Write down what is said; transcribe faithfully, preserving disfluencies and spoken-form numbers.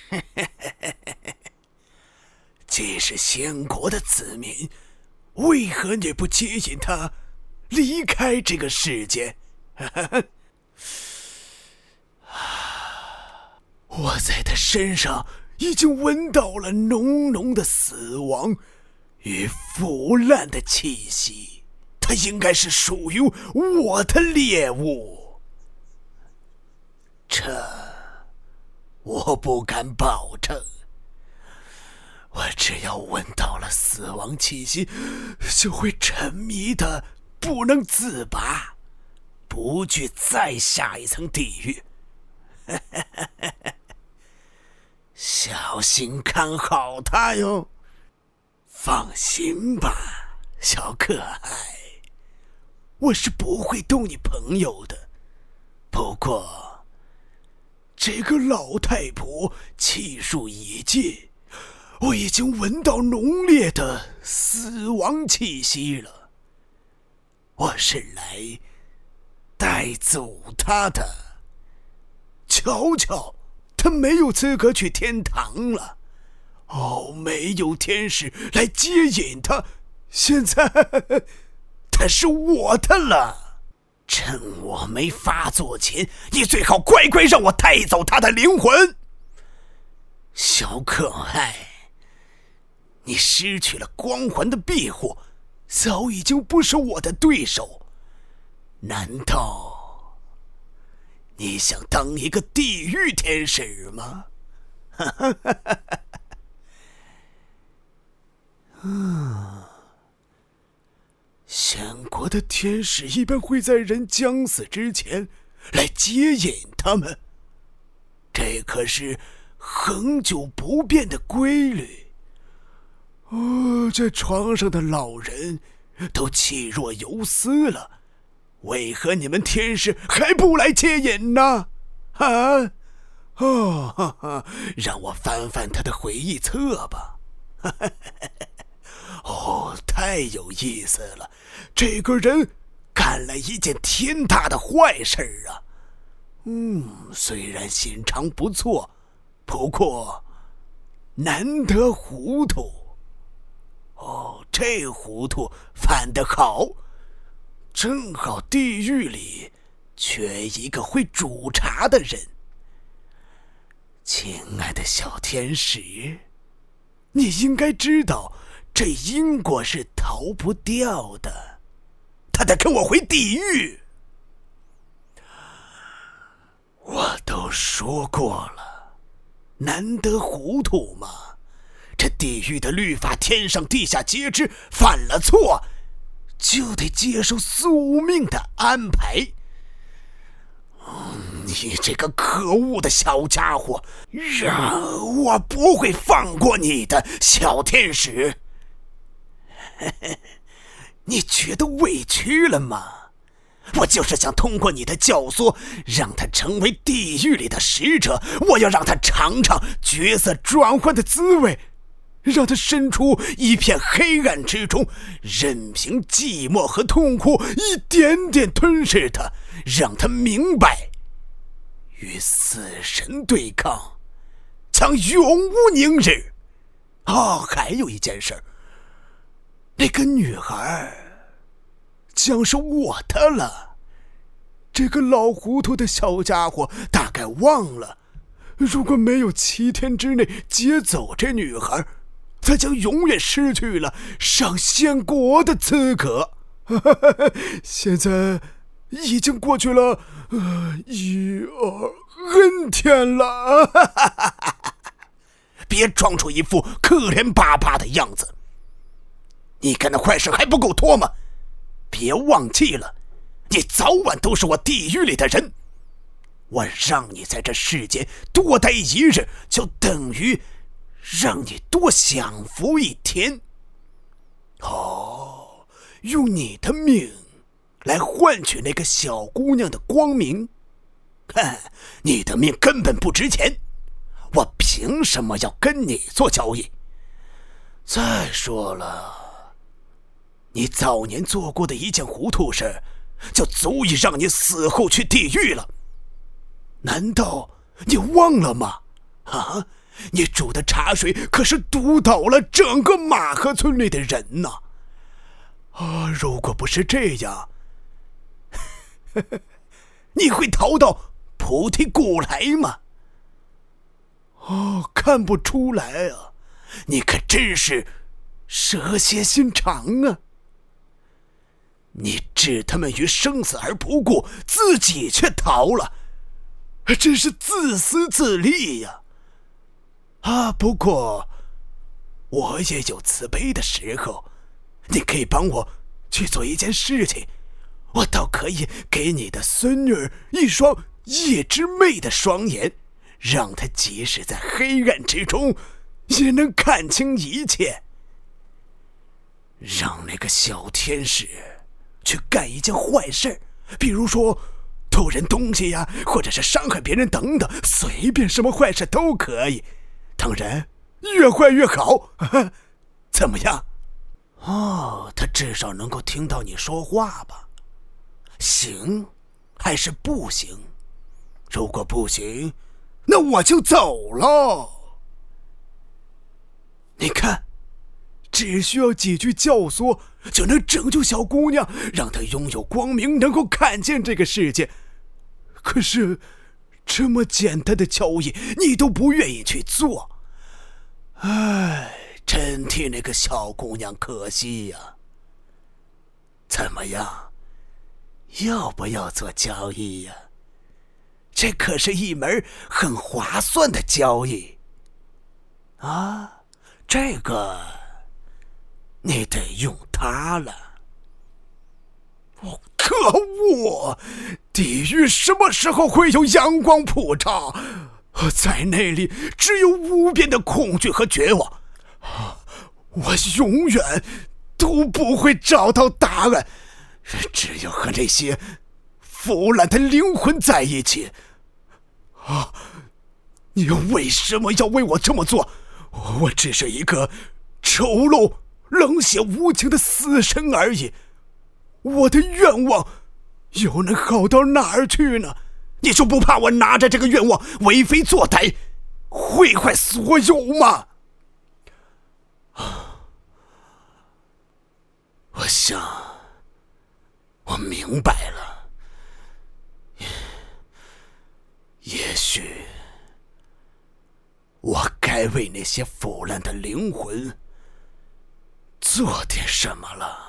既是仙国的子民，为何你不接引他离开这个世界？我在他身上已经闻到了浓浓的死亡与腐烂的气息，他应该是属于我的猎物。这我不敢保证。我只要闻到了死亡气息，就会沉迷的不能自拔，不惧再下一层地狱。小心看好他哟。放心吧，小可爱，我是不会动你朋友的。不过这个老太婆气数已尽，我已经闻到浓烈的死亡气息了。我是来带走他的。瞧瞧，他没有资格去天堂了。哦，没有天使来接引他，现在他是我的了。趁我没发作前，你最好乖乖让我带走他的灵魂。小可爱，你失去了光环的庇护，早已经不是我的对手。难道你想当一个地狱天使吗？嗯，仙国的天使一般会在人将死之前来接引他们，这可是恒久不变的规律。哦，这床上的老人都气若游丝了，为何你们天使还不来接引呢？啊，哦，哈哈，让我翻翻他的回忆册吧。哦，太有意思了，这个人干了一件天大的坏事啊。嗯，虽然心肠不错，不过难得糊涂。哦，这糊涂犯得好，正好地狱里缺一个会煮茶的人。亲爱的小天使，你应该知道这因果是逃不掉的，他得跟我回地狱。我都说过了，难得糊涂嘛。这地狱的律法天上地下皆知，犯了错就得接受宿命的安排。你这个可恶的小家伙，我不会放过你的，小天使。你觉得委屈了吗？我就是想通过你的教唆，让他成为地狱里的使者，我要让他尝尝角色转换的滋味，让他身处一片黑暗之中，任凭寂寞和痛苦一点点吞噬他，让他明白与死神对抗将永无宁日。哦，还有一件事，那个女孩将是我的了。这个老糊涂的小家伙大概忘了，如果没有七天之内接走这女孩，他将永远失去了上仙国的资格。现在已经过去了呃一二 N 天了。别装出一副可怜巴巴的样子，你干的坏事还不够多吗？别忘记了，你早晚都是我地狱里的人。我让你在这世间多待一日，就等于让你多享福一天。哦，用你的命来换取那个小姑娘的光明，看，你的命根本不值钱，我凭什么要跟你做交易？再说了，你早年做过的一件糊涂事，就足以让你死后去地狱了。难道你忘了吗？啊， 你煮的茶水可是毒倒了整个马河村里的人呐！啊，如果不是这样，你会逃到菩提谷来吗？哦，看不出来啊，你可真是蛇蝎心肠啊！你置他们于生死而不顾，自己却逃了，真是自私自利呀！啊，不过我也有慈悲的时候，你可以帮我去做一件事情，我倒可以给你的孙女一双夜之媚的双眼，让她即使在黑暗之中也能看清一切。让那个小天使去干一件坏事，比如说偷人东西呀，或者是伤害别人等等，随便什么坏事都可以。当然，越坏越好，怎么样？哦，他至少能够听到你说话吧？行，还是不行？如果不行，那我就走喽。你看，只需要几句教唆，就能拯救小姑娘，让她拥有光明，能够看见这个世界。可是，这么简单的交易，你都不愿意去做。唉，真替那个小姑娘可惜呀。怎么样，要不要做交易呀？这可是一门很划算的交易。啊，这个你得用它了。哦，可恶！地狱什么时候会有阳光普照？在那里只有无边的恐惧和绝望。我永远都不会找到答案，只有和这些腐烂的灵魂在一起。啊！你为什么要为我这么做？我只是一个丑陋、冷血无情的死神而已。我的愿望又能好到哪儿去呢？你就不怕我拿着这个愿望为非作歹，毁坏所有吗？我想我明白了，也许我该为那些腐烂的灵魂做点什么了。